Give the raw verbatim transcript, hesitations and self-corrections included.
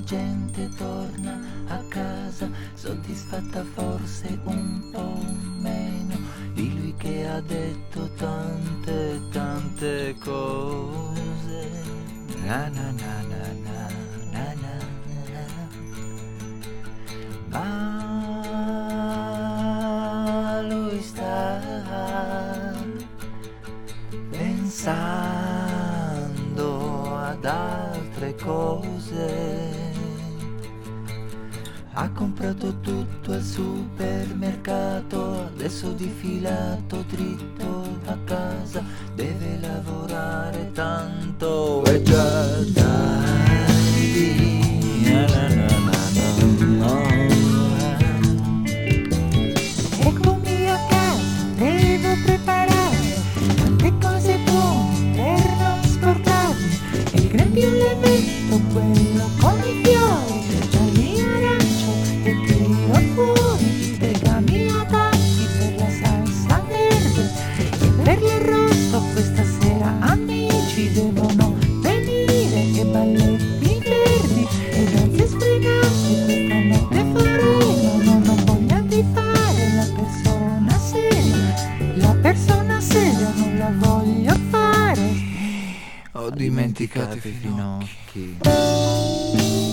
gente torna a casa soddisfatta, forse un po' meno di lui che ha detto tante tante cose. Na na na na na na na na. Ma lui sta pensando ad altre cose. Ha comprato tutto al supermercato, adesso difilato dritto a casa, deve lavorare tanto e già tardi. Na na na na na. Eccomi a casa, devo preparare tante cose buone per non sporcarmi. Il grembiule metto quello con i fiori, gialli arancio e tiro fuori i legami adatti per la salsa verde e per l'arrosto. Questa sera amici devono venire e balletti verdi e danze sfrenate. Questa notte faremo, non ho voglia di fare la persona seria, la persona seria non la voglio fare. Ho dimenticato i finocchi.